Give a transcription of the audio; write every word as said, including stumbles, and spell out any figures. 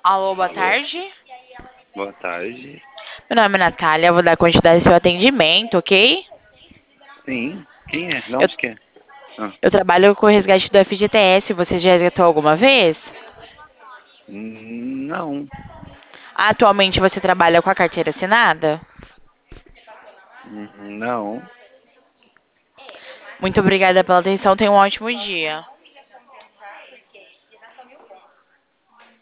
Alô, boa Alô, tarde. boa tarde. Meu nome é Natália, eu vou dar continuidade ao seu atendimento, ok? Sim, quem é? De Eu, onde que é? Ah, eu trabalho com o resgate do F G T S, você já resgatou alguma vez? hum, não, Atualmente você trabalha com a carteira assinada? hum, não. Muito obrigada pela atenção, tenha um ótimo dia.